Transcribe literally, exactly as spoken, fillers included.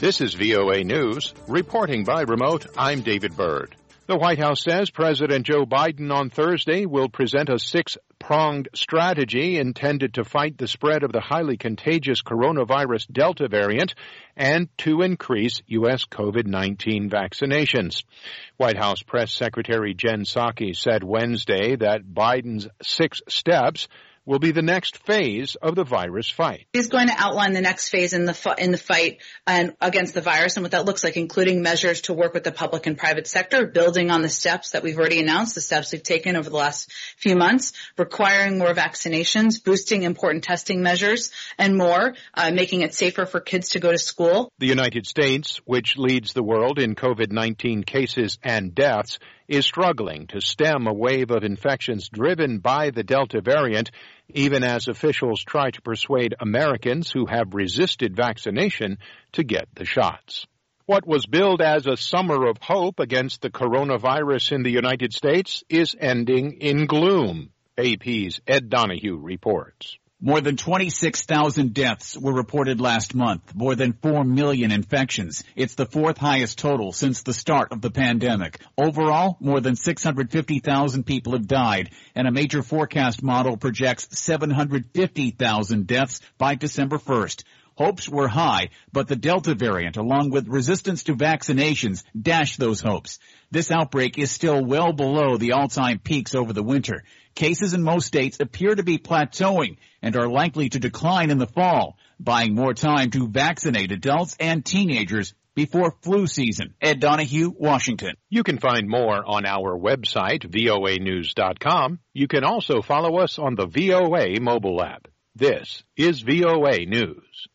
This is V O A News. Reporting by remote, I'm David Byrd. The White House says President Joe Biden on Thursday will present a six-pronged strategy intended to fight the spread of the highly contagious coronavirus Delta variant and to increase U S COVID nineteen vaccinations. White House Press Secretary Jen Psaki said Wednesday that Biden's six steps will be the next phase of the virus fight. He's going to outline the next phase in the fu- in the fight and against the virus and what that looks like, including measures to work with the public and private sector, building on the steps that we've already announced, the steps we've taken over the last few months, requiring more vaccinations, boosting important testing measures, and more, uh, making it safer for kids to go to school. The United States, which leads the world in COVID nineteen cases and deaths, is struggling to stem a wave of infections driven by the Delta variant, even as officials try to persuade Americans who have resisted vaccination to get the shots. What was billed as a summer of hope against the coronavirus in the United States is ending in gloom. A P's Ed Donahue reports. More than twenty-six thousand deaths were reported last month, more than four million infections. It's the fourth highest total since the start of the pandemic. Overall, more than six hundred fifty thousand people have died, and a major forecast model projects seven hundred fifty thousand deaths by December first. Hopes were high, but the Delta variant, along with resistance to vaccinations, dashed those hopes. This outbreak is still well below the all-time peaks over the winter. Cases in most states appear to be plateauing and are likely to decline in the fall, buying more time to vaccinate adults and teenagers before flu season. Ed Donahue, Washington. You can find more on our website, V O A news dot com. You can also follow us on the V O A mobile app. This is V O A News.